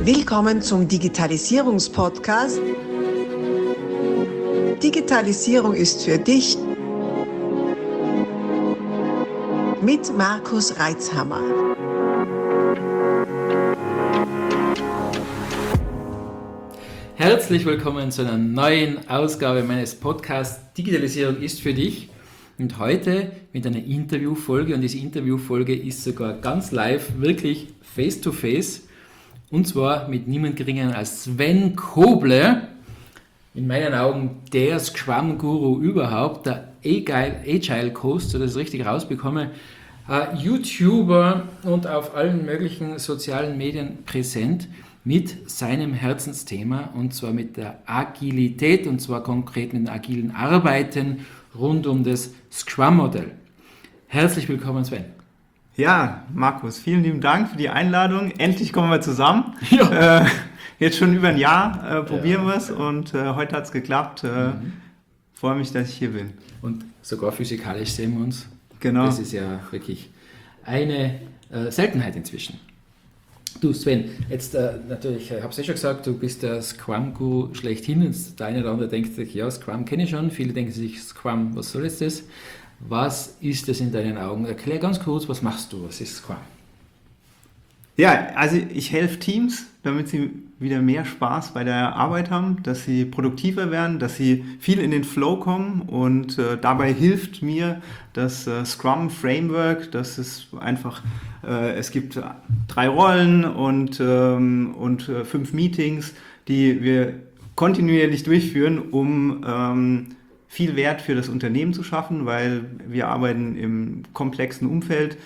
Willkommen zum Digitalisierungspodcast. Digitalisierung ist für dich mit Markus Reitzhammer. Herzlich willkommen zu einer neuen Ausgabe meines Podcasts Digitalisierung ist für dich. Und heute mit einer Interviewfolge, und diese Interviewfolge ist sogar ganz live, wirklich face to face. Und zwar mit niemand geringeren als Sven Koble, in meinen Augen der Scrum-Guru überhaupt, der Agile Coach, so dass ich es richtig rausbekomme, YouTuber und auf allen möglichen sozialen Medien präsent mit seinem Herzensthema, und zwar mit der Agilität, und zwar konkret mit den agilen Arbeiten rund um das Scrum-Modell. Herzlich willkommen, Sven. Ja, Markus, vielen lieben Dank für die Einladung. Endlich kommen wir zusammen. Ja. Jetzt schon über ein Jahr probieren wir es und heute hat es geklappt. Freue mich, dass ich hier bin. Und sogar physikalisch sehen wir uns. Genau. Das ist ja wirklich eine Seltenheit inzwischen. Du Sven, jetzt natürlich, ich habe es ja schon gesagt, du bist der Scrum-Guru schlechthin. Jetzt der eine oder andere denkt sich, ja, Scrum kenne ich schon. Viele denken sich, Scrum, was soll jetzt das? Was ist das in deinen Augen? Erklär ganz kurz, was machst du? Was ist Scrum? Ja, also ich helfe Teams, damit sie wieder mehr Spaß bei der Arbeit haben, dass sie produktiver werden, dass sie viel in den Flow kommen, und dabei hilft mir das Scrum Framework. Das ist einfach, es gibt 3 Rollen und 5 Meetings, die wir kontinuierlich durchführen, um viel Wert für das Unternehmen zu schaffen, weil wir arbeiten im komplexen Umfeld.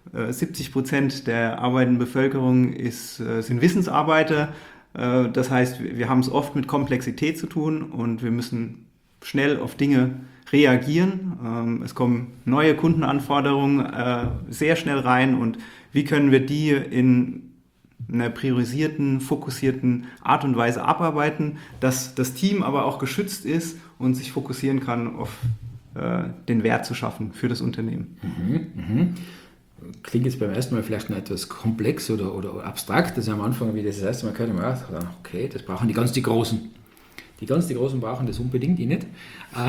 70% der arbeitenden Bevölkerung sind Wissensarbeiter. Das heißt, wir haben es oft mit Komplexität zu tun und wir müssen schnell auf Dinge reagieren. Es kommen neue Kundenanforderungen sehr schnell rein, und wie können wir die in einer priorisierten, fokussierten Art und Weise abarbeiten, dass das Team aber auch geschützt ist und sich fokussieren kann auf den Wert zu schaffen für das Unternehmen. Klingt jetzt beim ersten Mal vielleicht noch etwas komplex oder abstrakt, dass ich am Anfang, wie das erste Mal gehört habe, okay, das brauchen die Großen. Die Großen brauchen das unbedingt, ich nicht.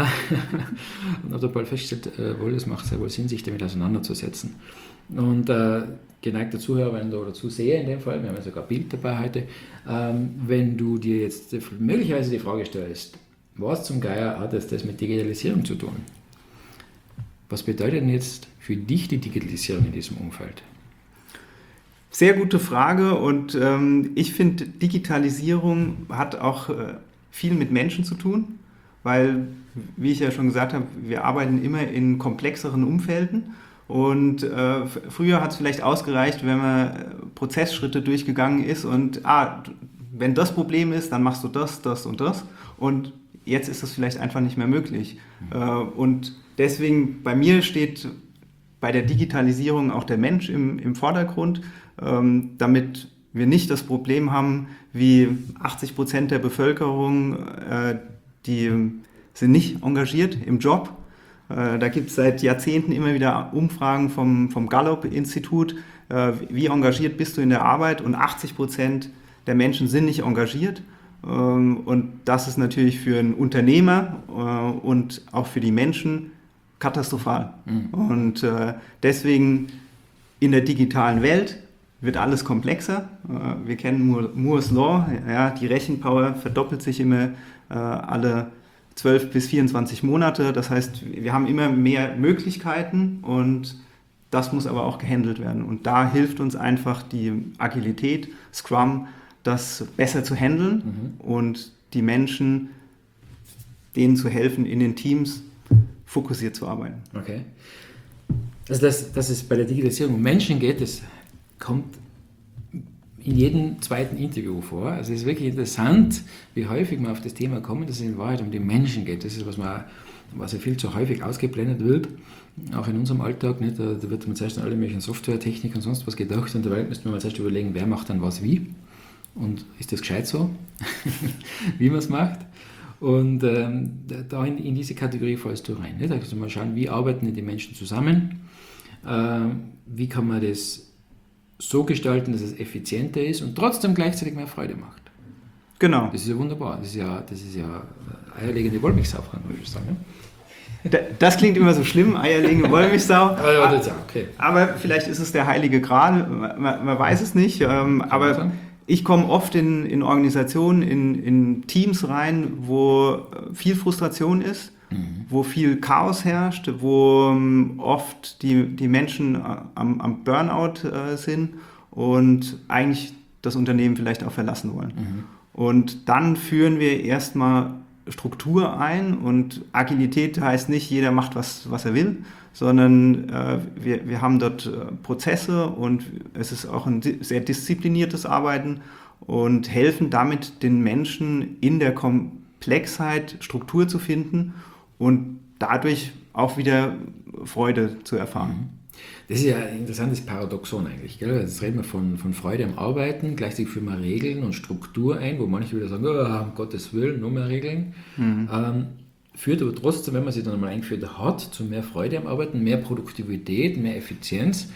Und habe bald festgestellt, das macht sehr wohl Sinn, sich damit auseinanderzusetzen. Und geneigter Zuhörer oder Zuseher in dem Fall, wir haben ja sogar ein Bild dabei heute, wenn du dir jetzt möglicherweise die Frage stellst, was zum Geier hat das mit Digitalisierung zu tun? Was bedeutet denn jetzt für dich die Digitalisierung in diesem Umfeld? Sehr gute Frage, und ich finde, Digitalisierung hat auch viel mit Menschen zu tun, weil, wie ich ja schon gesagt habe, wir arbeiten immer in komplexeren Umfelden, und früher hat es vielleicht ausgereicht, wenn man Prozessschritte durchgegangen ist und wenn das Problem ist, dann machst du das, das und das, und jetzt ist das vielleicht einfach nicht mehr möglich. Und deswegen, bei mir steht bei der Digitalisierung auch der Mensch im Vordergrund, damit wir nicht das Problem haben, wie 80% der Bevölkerung, die sind nicht engagiert im Job. Da gibt es seit Jahrzehnten immer wieder Umfragen vom Gallup-Institut, wie engagiert bist du in der Arbeit, und 80% der Menschen sind nicht engagiert. Und das ist natürlich für einen Unternehmer und auch für die Menschen katastrophal. Und deswegen in der digitalen Welt wird alles komplexer. Wir kennen Moore's Law, ja, die Rechenpower verdoppelt sich immer alle 12 bis 24 Monate. Das heißt, wir haben immer mehr Möglichkeiten, und das muss aber auch gehandelt werden. Und da hilft uns einfach die Agilität, Scrum, das besser zu handeln und die Menschen, denen zu helfen, in den Teams fokussiert zu arbeiten. Okay. Also dass es bei der Digitalisierung um Menschen geht, das kommt in jedem zweiten Interview vor. Also es ist wirklich interessant, wie häufig wir auf das Thema kommen, dass es in Wahrheit um die Menschen geht. Das ist, was ja viel zu häufig ausgeblendet wird, auch in unserem Alltag. Nicht? Da wird man zuerst an alle möglichen Softwaretechnik und sonst was gedacht, und dabei müsste man mal zuerst überlegen, wer macht dann was wie. Und ist das gescheit so, wie man es macht? Und da in diese Kategorie fallst du rein. Nicht? Also mal schauen, wie arbeiten die Menschen zusammen, wie kann man das so gestalten, dass es effizienter ist und trotzdem gleichzeitig mehr Freude macht. Genau. Das ist ja wunderbar. Das ist ja eierlegende Wollmilchsau, würde ich sagen. Ne? Das klingt immer so schlimm, eierlegende Wollmilchsau. Ja, das ist ja okay. Aber vielleicht ist es der heilige Gral, man weiß es nicht. Aber ich komme oft in Organisationen, in Teams rein, wo viel Frustration ist, wo viel Chaos herrscht, wo oft die Menschen am Burnout sind und eigentlich das Unternehmen vielleicht auch verlassen wollen. Und dann führen wir erstmal Struktur ein und Agilität heißt nicht, jeder macht was er will, sondern wir haben dort Prozesse und es ist auch ein sehr diszipliniertes Arbeiten und helfen damit den Menschen in der Komplexheit Struktur zu finden und dadurch auch wieder Freude zu erfahren. Das ist ja ein interessantes Paradoxon eigentlich. Gell? Jetzt reden wir von Freude am Arbeiten, gleichzeitig führen wir Regeln und Struktur ein, wo manche wieder sagen, um Gottes Willen, nur mehr Regeln. Führt aber trotzdem, wenn man sie dann einmal eingeführt hat, zu mehr Freude am Arbeiten, mehr Produktivität, mehr Effizienz.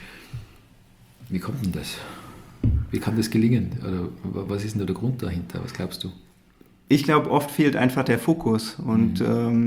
Wie kommt denn das? Wie kann das gelingen? Oder was ist denn da der Grund dahinter? Was glaubst du? Ich glaube, oft fehlt einfach der Fokus und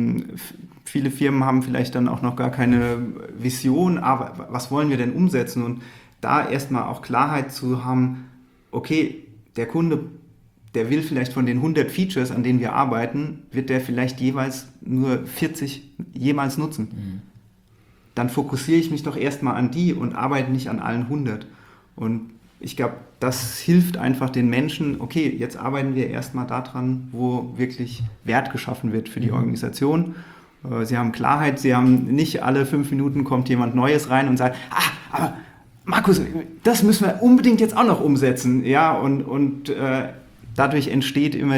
viele Firmen haben vielleicht dann auch noch gar keine Vision, aber was wollen wir denn umsetzen? Und da erstmal auch Klarheit zu haben, okay, der Kunde, der will vielleicht von den 100 Features, an denen wir arbeiten, wird der vielleicht jeweils nur 40 jemals nutzen. Dann fokussiere ich mich doch erstmal an die und arbeite nicht an allen 100. Und ich glaube, das hilft einfach den Menschen, okay, jetzt arbeiten wir erstmal daran, wo wirklich Wert geschaffen wird für die Organisation. Sie haben Klarheit, sie haben nicht alle 5 Minuten kommt jemand Neues rein und sagt, aber Markus, das müssen wir unbedingt jetzt auch noch umsetzen. Ja, und dadurch entsteht immer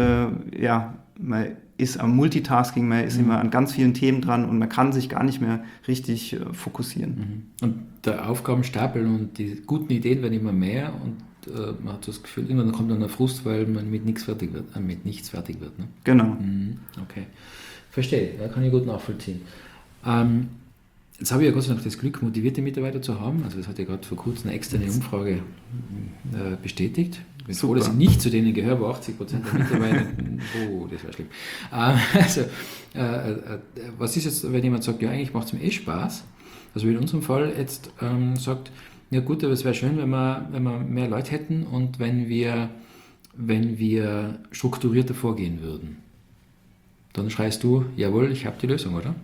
man ist am Multitasking, man ist immer an ganz vielen Themen dran und man kann sich gar nicht mehr richtig fokussieren. Und der Aufgabenstapel und die guten Ideen werden immer mehr und man hat das Gefühl, irgendwann kommt dann der Frust, weil man mit nichts fertig wird. Ne? Genau. Okay, verstehe, ja, kann ich gut nachvollziehen. Jetzt habe ich ja Gott sei Dank das Glück, motivierte Mitarbeiter zu haben. Also das hat ja gerade vor kurzem eine externe Umfrage bestätigt. Ich bin froh, dass ich nicht zu denen gehöre, wo 80% der Mitarbeiter... das wäre schlimm. Was ist jetzt, wenn jemand sagt, ja, eigentlich macht es mir Spaß? Also wie in unserem Fall jetzt sagt, ja gut, aber es wäre schön, wenn wir mehr Leute hätten und wenn wir strukturierter vorgehen würden. Dann schreist du, jawohl, ich habe die Lösung, oder?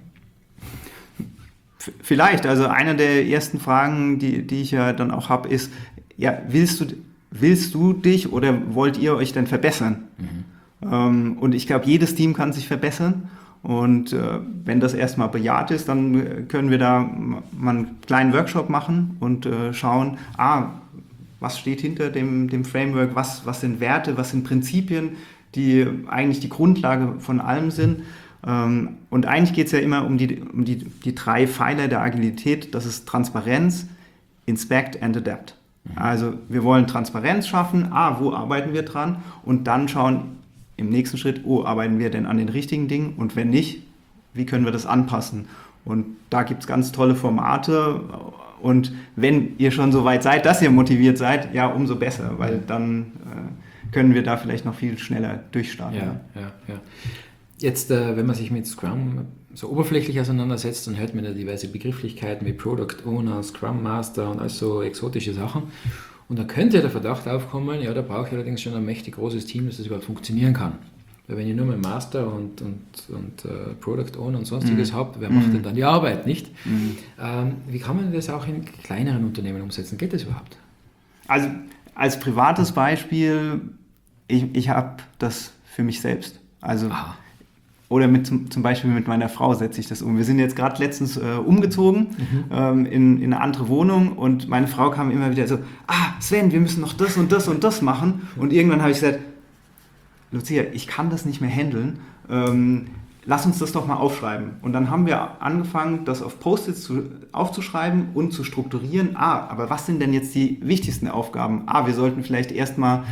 Vielleicht, also eine der ersten Fragen, die ich ja dann auch habe, ist, ja, willst du dich oder wollt ihr euch denn verbessern? Und ich glaube, jedes Team kann sich verbessern und wenn das erstmal bejaht ist, dann können wir da mal einen kleinen Workshop machen und schauen, was steht hinter dem Framework, was sind Werte, was sind Prinzipien, die eigentlich die Grundlage von allem sind. Und eigentlich geht es ja immer um die 3 Pfeiler der Agilität. Das ist Transparenz, Inspect and Adapt. Also wir wollen Transparenz schaffen, wo arbeiten wir dran? Und dann schauen im nächsten Schritt, arbeiten wir denn an den richtigen Dingen? Und wenn nicht, wie können wir das anpassen? Und da gibt es ganz tolle Formate. Und wenn ihr schon so weit seid, dass ihr motiviert seid, ja, umso besser, weil dann können wir da vielleicht noch viel schneller durchstarten. Ja. Jetzt, wenn man sich mit Scrum so oberflächlich auseinandersetzt, dann hört man ja diverse Begrifflichkeiten wie Product Owner, Scrum Master und all so exotische Sachen. Und dann könnte der Verdacht aufkommen, ja, da brauche ich allerdings schon ein mächtig großes Team, dass das überhaupt funktionieren kann. Weil wenn ich nur mal Master und Product Owner und sonstiges habe, wer macht denn dann die Arbeit, nicht? Wie kann man das auch in kleineren Unternehmen umsetzen? Geht das überhaupt? Also als privates Beispiel, ich habe das für mich selbst. Also oder zum Beispiel mit meiner Frau setze ich das um. Wir sind jetzt gerade letztens umgezogen in eine andere Wohnung und meine Frau kam immer wieder so, Sven, wir müssen noch das und das und das machen. Und irgendwann habe ich gesagt, Lucia, ich kann das nicht mehr handeln. Lass uns das doch mal aufschreiben. Und dann haben wir angefangen, das auf Post-its aufzuschreiben und zu strukturieren. Aber was sind denn jetzt die wichtigsten Aufgaben? Wir sollten vielleicht erstmal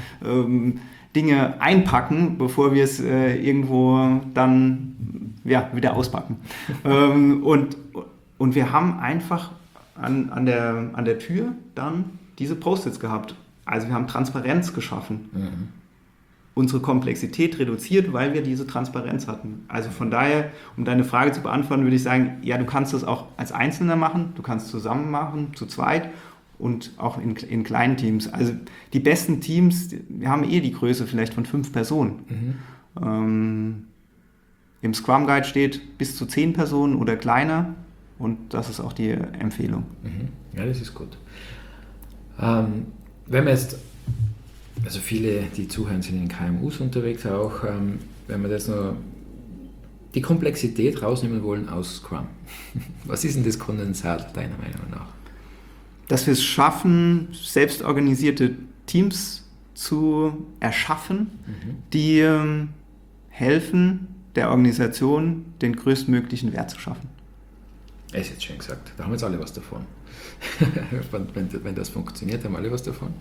Dinge einpacken, bevor wir es irgendwo dann wieder auspacken. Und wir haben einfach an der Tür dann diese Post-its gehabt. Also wir haben Transparenz geschaffen. Unsere Komplexität reduziert, weil wir diese Transparenz hatten. Also von daher, um deine Frage zu beantworten, würde ich sagen, ja, du kannst das auch als Einzelner machen, du kannst zusammen machen, zu zweit und auch in kleinen Teams. Also die besten Teams, wir haben die Größe vielleicht von 5 Personen. Im Scrum Guide steht bis zu 10 Personen oder kleiner und das ist auch die Empfehlung. Ja, das ist gut. Wenn wir jetzt, also viele, die zuhören, sind in KMUs unterwegs auch, wenn wir das noch die Komplexität rausnehmen wollen aus Scrum. Was ist denn das Kondensat deiner Meinung nach? Dass wir es schaffen, selbstorganisierte Teams zu erschaffen, die helfen, der Organisation den größtmöglichen Wert zu schaffen. Das ist jetzt schön gesagt. Da haben jetzt alle was davon. wenn das funktioniert, haben alle was davon.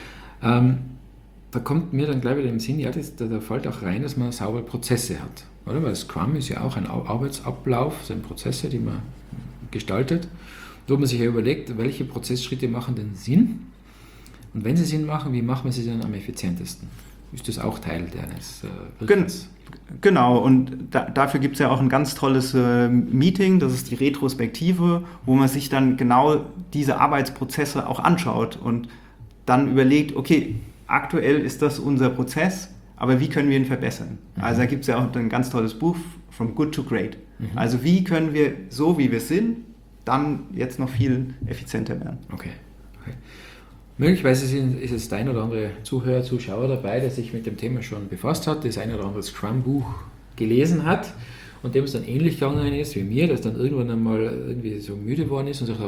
Da kommt mir dann gleich wieder im Sinn, ja, da fällt auch rein, dass man saubere Prozesse hat. Oder? Weil Scrum ist ja auch ein Arbeitsablauf, das sind Prozesse, die man gestaltet, wo man sich ja überlegt, welche Prozessschritte machen denn Sinn? Und wenn sie Sinn machen, wie macht man sie dann am effizientesten? Ist das auch Teil deines Wirkens? Genau, und dafür gibt es ja auch ein ganz tolles Meeting, das ist die Retrospektive, wo man sich dann genau diese Arbeitsprozesse auch anschaut und dann überlegt, okay, aktuell ist das unser Prozess, aber wie können wir ihn verbessern? Also da gibt es ja auch ein ganz tolles Buch, From Good to Great. Also wie können wir, so wie wir sind, dann jetzt noch viel effizienter werden. Okay. Möglicherweise ist es der ein oder andere Zuhörer, Zuschauer dabei, der sich mit dem Thema schon befasst hat, das ein oder andere Scrum-Buch gelesen hat und dem es dann ähnlich gegangen ist wie mir, dass dann irgendwann einmal irgendwie so müde geworden ist und sagt,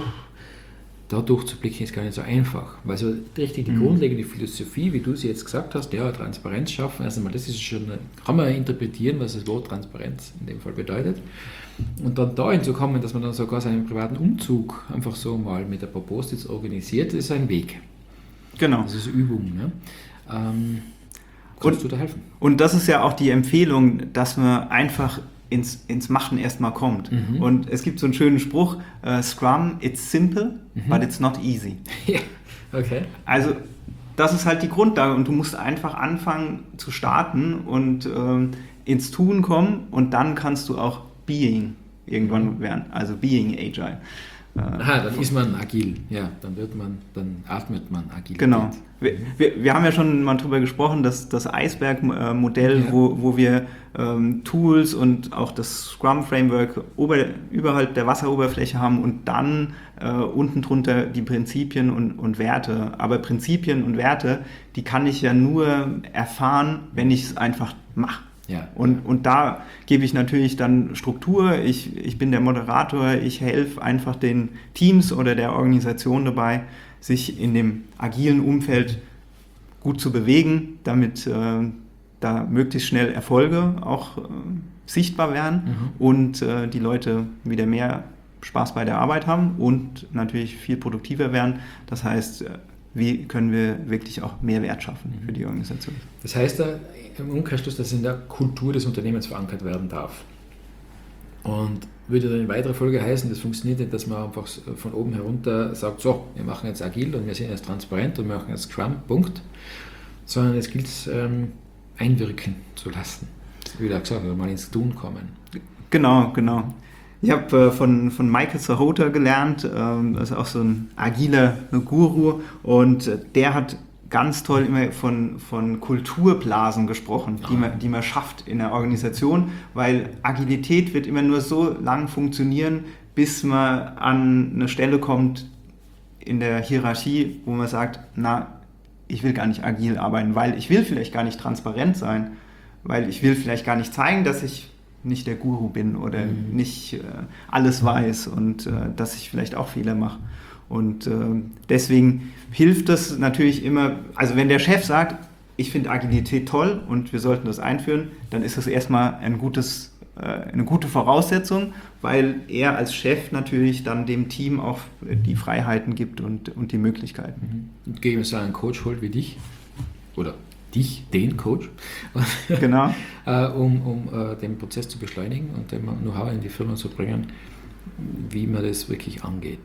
da durchzublicken ist gar nicht so einfach. Weil so richtig die grundlegende Philosophie, wie du sie jetzt gesagt hast, ja, Transparenz schaffen, erst einmal, das ist schon, kann man interpretieren, was das Wort Transparenz in dem Fall bedeutet. Und dann dahin zu kommen, dass man dann sogar seinen privaten Umzug einfach so mal mit ein paar Post-its organisiert, ist ein Weg. Genau. Das ist Übung. Ne? Kannst du da helfen? Und das ist ja auch die Empfehlung, dass man einfach ins Machen erstmal kommt. Und es gibt so einen schönen Spruch, Scrum, it's simple, but it's not easy. Ja, okay. Also das ist halt die Grundlage und du musst einfach anfangen zu starten und ins Tun kommen und dann kannst du auch Being irgendwann werden, also Being Agile. Dann ist man agil, ja, dann atmet man agil. Genau. Wir haben ja schon mal drüber gesprochen, dass das Eisberg-Modell, wo wir Tools und auch das Scrum-Framework überhalb der Wasseroberfläche haben und dann unten drunter die Prinzipien und Werte. Aber Prinzipien und Werte, die kann ich ja nur erfahren, wenn ich es einfach mache. Ja. Und da gebe ich natürlich dann Struktur, ich bin der Moderator, ich helfe einfach den Teams oder der Organisation dabei, sich in dem agilen Umfeld gut zu bewegen, damit da möglichst schnell Erfolge auch sichtbar werden und die Leute wieder mehr Spaß bei der Arbeit haben und natürlich viel produktiver werden. Das heißt, wie können wir wirklich auch mehr Wert schaffen für die Organisation. Das heißt im Umkehrschluss, dass es in der Kultur des Unternehmens verankert werden darf. Und würde dann in weiterer Folge heißen, das funktioniert nicht, dass man einfach von oben herunter sagt, so, wir machen jetzt agil und wir sind jetzt transparent und wir machen jetzt Scrum, Punkt. Sondern es gilt es einwirken zu lassen. Wie du gesagt hast, mal ins Tun kommen. Genau. Ich habe von Michael Sahota gelernt, das ist auch so ein agiler Guru und der hat ganz toll immer von Kulturblasen gesprochen, die man schafft in der Organisation, weil Agilität wird immer nur so lang funktionieren, bis man an eine Stelle kommt in der Hierarchie, wo man sagt, ich will gar nicht agil arbeiten, weil ich will vielleicht gar nicht transparent sein, weil ich will vielleicht gar nicht zeigen, dass ich nicht der Guru bin oder nicht alles weiß und dass ich vielleicht auch Fehler mache. Und deswegen hilft das natürlich immer, also wenn der Chef sagt, ich finde Agilität toll und wir sollten das einführen, dann ist das erstmal eine gute Voraussetzung, weil er als Chef natürlich dann dem Team auch die Freiheiten gibt und die Möglichkeiten. Und gegen so einen Coach holt wie dich, oder den Coach, genau. um den Prozess zu beschleunigen und dem Know-how in die Firma zu bringen, wie man das wirklich angeht.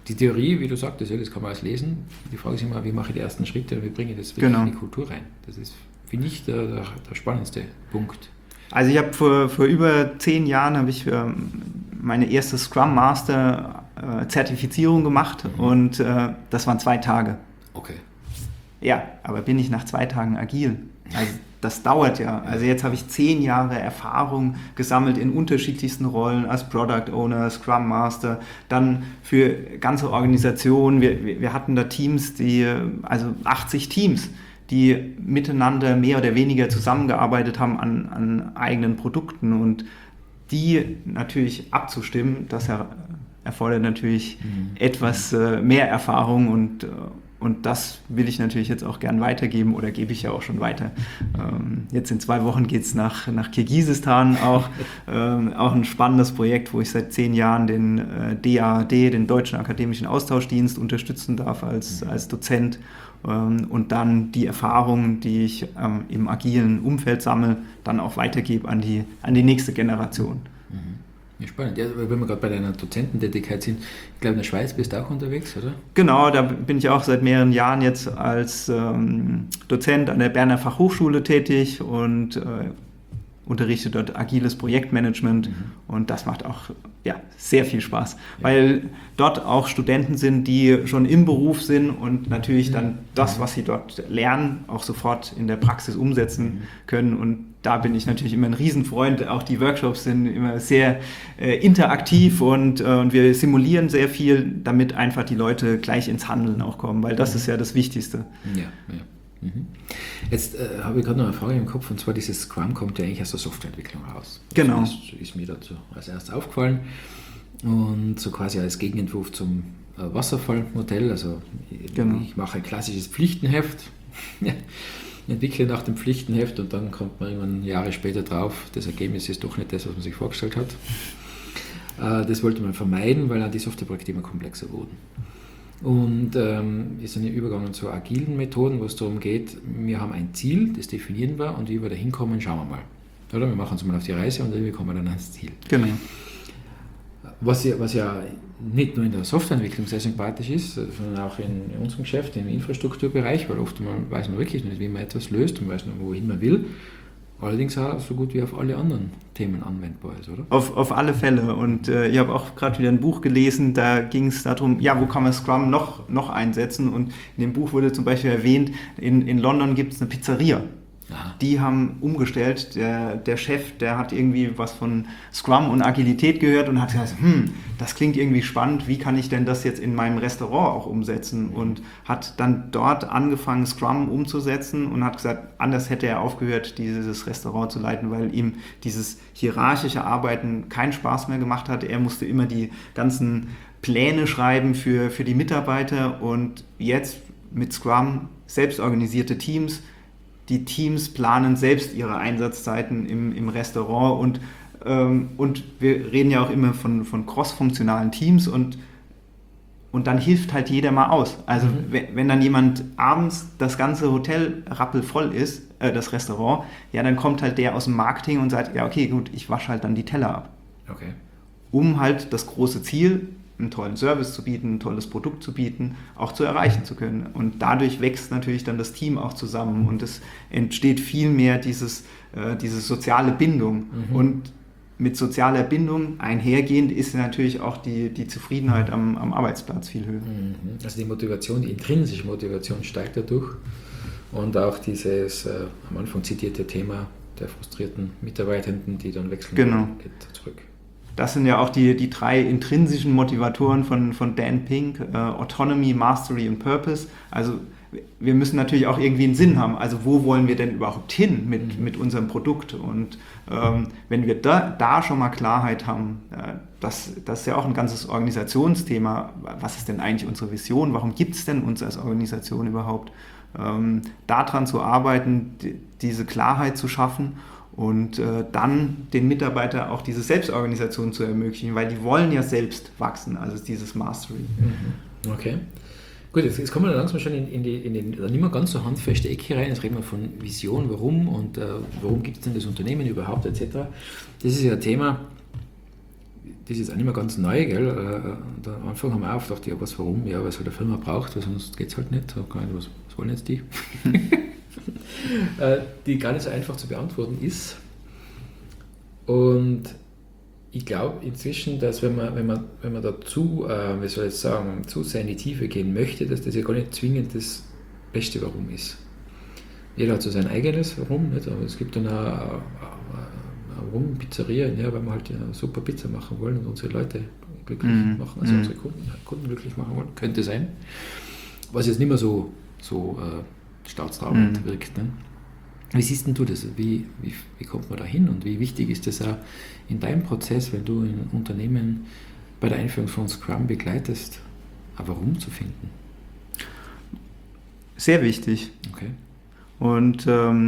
die Theorie, wie du sagtest, das kann man alles lesen. Die Frage ist immer, wie mache ich die ersten Schritte und wie bringe ich das wirklich in die Kultur rein? Das ist, finde ich, der spannendste Punkt. Also ich habe vor über 10 Jahren habe ich meine erste Scrum Master Zertifizierung gemacht und das waren 2 Tage. Okay. Ja, aber bin ich nach 2 Tagen agil? Also das dauert ja. Also jetzt habe ich 10 Jahre Erfahrung gesammelt in unterschiedlichsten Rollen als Product Owner, Scrum Master, dann für ganze Organisationen. Wir hatten da Teams, also 80 Teams, die miteinander mehr oder weniger zusammengearbeitet haben an eigenen Produkten und die natürlich abzustimmen, das erfordert natürlich etwas mehr Erfahrung und das will ich natürlich jetzt auch gern weitergeben oder gebe ich ja auch schon weiter. Jetzt in 2 Wochen geht es nach Kirgisistan auch. Auch ein spannendes Projekt, wo ich seit 10 Jahren den DAAD, den Deutschen Akademischen Austauschdienst, unterstützen darf als Dozent. Und dann die Erfahrungen, die ich im agilen Umfeld sammle, dann auch weitergebe an die nächste Generation. Ja, spannend. Ja, wenn wir gerade bei deiner Dozententätigkeit sind, ich glaube in der Schweiz bist du auch unterwegs, oder? Genau, da bin ich auch seit mehreren Jahren jetzt als Dozent an der Berner Fachhochschule tätig und unterrichte dort agiles Projektmanagement und das macht auch sehr viel Spaß, weil dort auch Studenten sind, die schon im Beruf sind und natürlich dann das, was sie dort lernen, auch sofort in der Praxis umsetzen können und da bin ich natürlich immer ein Riesenfreund. Auch die Workshops sind immer sehr interaktiv und wir simulieren sehr viel, damit einfach die Leute gleich ins Handeln auch kommen, weil das ist ja das Wichtigste. Ja. Jetzt habe ich gerade noch eine Frage im Kopf, und zwar dieses Scrum kommt ja eigentlich aus der Softwareentwicklung raus. Genau. Das ist mir dazu als erstes aufgefallen und so quasi als Gegenentwurf zum Wasserfallmodell, also ich mache ein klassisches Pflichtenheft, entwickle nach dem Pflichtenheft und dann kommt man irgendwann Jahre später drauf, das Ergebnis ist doch nicht das, was man sich vorgestellt hat. Das wollte man vermeiden, weil dann die Softwareprojekte immer komplexer wurden. Und ist dann übergegangen zu agilen Methoden, wo es darum geht, wir haben ein Ziel, das definieren wir und wie wir da hinkommen, schauen wir mal. Oder? Wir machen uns mal auf die Reise und wie kommen wir dann ans Ziel. Genau. Was ja nicht nur in der Softwareentwicklung sehr sympathisch ist, sondern auch in unserem Geschäft, im Infrastrukturbereich, weil oft weiß man wirklich nicht, wie man etwas löst und weiß nicht, wohin man will. Allerdings auch so gut wie auf alle anderen Themen anwendbar ist, oder? Auf alle Fälle. Und ich habe auch gerade wieder ein Buch gelesen, da ging es darum, wo kann man Scrum noch einsetzen. Und in dem Buch wurde zum Beispiel erwähnt, in London gibt es eine Pizzeria. Aha. Die haben umgestellt, der Chef, der hat irgendwie was von Scrum und Agilität gehört und hat gesagt, das klingt irgendwie spannend, wie kann ich denn das jetzt in meinem Restaurant auch umsetzen? Und hat dann dort angefangen, Scrum umzusetzen und hat gesagt, anders hätte er aufgehört, dieses Restaurant zu leiten, weil ihm dieses hierarchische Arbeiten keinen Spaß mehr gemacht hat. Er musste immer die ganzen Pläne schreiben für die Mitarbeiter und jetzt mit Scrum selbstorganisierte Teams. Die Teams planen selbst ihre Einsatzzeiten im Restaurant und wir reden ja auch immer von cross-funktionalen Teams und dann hilft halt jeder mal aus. Also wenn dann jemand abends das ganze Hotel rappelvoll ist, das Restaurant, dann kommt halt der aus dem Marketing und sagt, ja okay, gut, ich wasche halt dann die Teller ab. Okay. Um halt das große Ziel, einen tollen Service zu bieten, ein tolles Produkt zu bieten, auch zu erreichen zu können. Und dadurch wächst natürlich dann das Team auch zusammen und es entsteht viel mehr diese soziale Bindung. Und mit sozialer Bindung einhergehend ist natürlich auch die Zufriedenheit am Arbeitsplatz viel höher. Also die Motivation, die intrinsische Motivation steigt dadurch und auch dieses am Anfang zitierte Thema der frustrierten Mitarbeitenden, die dann wechseln, geht zurück. Das sind ja auch die 3 intrinsischen Motivatoren von Dan Pink, Autonomy, Mastery und Purpose. Also wir müssen natürlich auch irgendwie einen Sinn haben. Also wo wollen wir denn überhaupt hin mit unserem Produkt? Und wenn wir da schon mal Klarheit haben, das ist ja auch ein ganzes Organisationsthema. Was ist denn eigentlich unsere Vision? Warum gibt es denn uns als Organisation überhaupt? Daran zu arbeiten, diese Klarheit zu schaffen und dann den Mitarbeiter auch diese Selbstorganisation zu ermöglichen, weil die wollen ja selbst wachsen, also dieses Mastery. Okay. Gut, jetzt kommen wir langsam schon in die nicht mehr ganz so handfeste Ecke rein. Jetzt reden wir von Vision, warum und warum gibt es denn das Unternehmen überhaupt etc. Das ist ja ein Thema, das ist auch nicht mehr ganz neu, gell? Und am Anfang haben wir auch oft gedacht, ja, was, warum? Ja, weil es halt eine Firma braucht, weil sonst geht es halt nicht. Was wollen jetzt die? Die gar nicht so einfach zu beantworten ist. Und ich glaube inzwischen, dass wenn man dazu, wie soll ich jetzt sagen, zu sehr in die Tiefe gehen möchte, dass das ja gar nicht zwingend das beste Warum ist. Jeder hat so sein eigenes Warum, nicht? Aber es gibt dann auch Warum Pizzerien, ja, weil wir halt eine super Pizza machen wollen und unsere Leute glücklich machen, also unsere Kunden glücklich machen wollen, könnte sein. Was jetzt nicht mehr so staatstragend wirkt. Ne? Wie siehst denn du das? Wie kommt man da hin und wie wichtig ist das auch in deinem Prozess, wenn du ein Unternehmen bei der Einführung von Scrum begleitest, ein Warum zu finden? Sehr wichtig. Okay. Und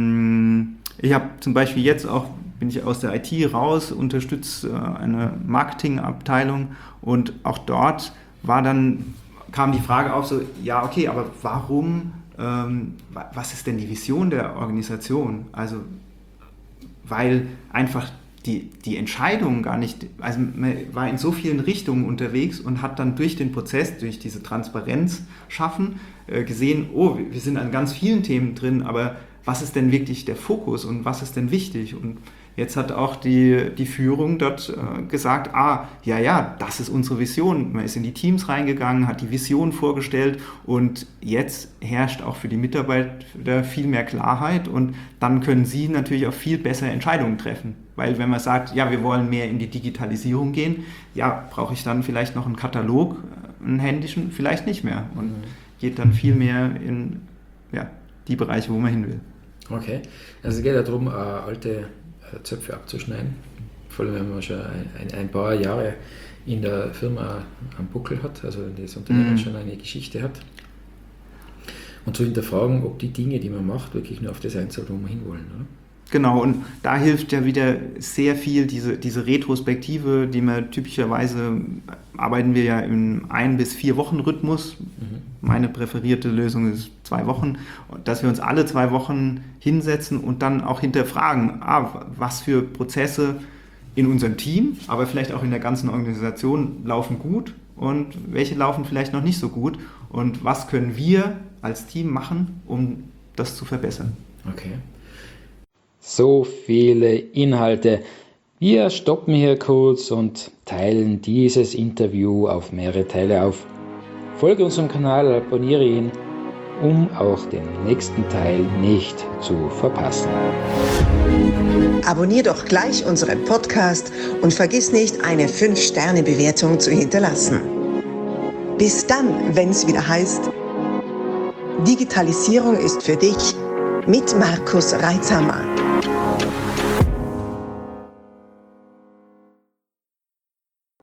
ich habe zum Beispiel jetzt auch, bin ich aus der IT raus, unterstütze eine Marketingabteilung und auch dort kam die Frage auf so, ja okay, aber warum, was ist denn die Vision der Organisation? Also, weil einfach die Entscheidung gar nicht, also man war in so vielen Richtungen unterwegs und hat dann durch den Prozess, durch diese Transparenz schaffen, gesehen, oh, wir sind an ganz vielen Themen drin, aber was ist denn wirklich der Fokus und was ist denn wichtig? Und jetzt hat auch die Führung dort gesagt, ja, das ist unsere Vision. Man ist in die Teams reingegangen, hat die Vision vorgestellt und jetzt herrscht auch für die Mitarbeiter viel mehr Klarheit und dann können sie natürlich auch viel besser Entscheidungen treffen. Weil wenn man sagt, ja, wir wollen mehr in die Digitalisierung gehen, ja, brauche ich dann vielleicht noch einen Katalog, einen händischen, vielleicht nicht mehr und geht dann viel mehr in die Bereiche, wo man hin will. Okay, also es geht ja darum, alte Zöpfe abzuschneiden, vor allem wenn man schon ein paar Jahre in der Firma am Buckel hat, also das Unternehmen schon eine Geschichte hat und zu hinterfragen, ob die Dinge, die man macht, wirklich nur auf das einzahlt, wo wir hinwollen. Oder? Genau, und da hilft ja wieder sehr viel diese Retrospektive, die wir typischerweise, arbeiten wir ja im 1 bis 4 Wochen Rhythmus. Meine präferierte Lösung ist 2 Wochen, dass wir uns alle 2 Wochen hinsetzen und dann auch hinterfragen, was für Prozesse in unserem Team, aber vielleicht auch in der ganzen Organisation laufen gut und welche laufen vielleicht noch nicht so gut und was können wir als Team machen, um das zu verbessern. Okay. So viele Inhalte. Wir stoppen hier kurz und teilen dieses Interview auf mehrere Teile auf. Folge unserem Kanal, abonniere ihn, um auch den nächsten Teil nicht zu verpassen. Abonnier doch gleich unseren Podcast und vergiss nicht, eine 5-Sterne-Bewertung zu hinterlassen. Bis dann, wenn es wieder heißt, Digitalisierung ist für dich mit Markus Reitzhammer.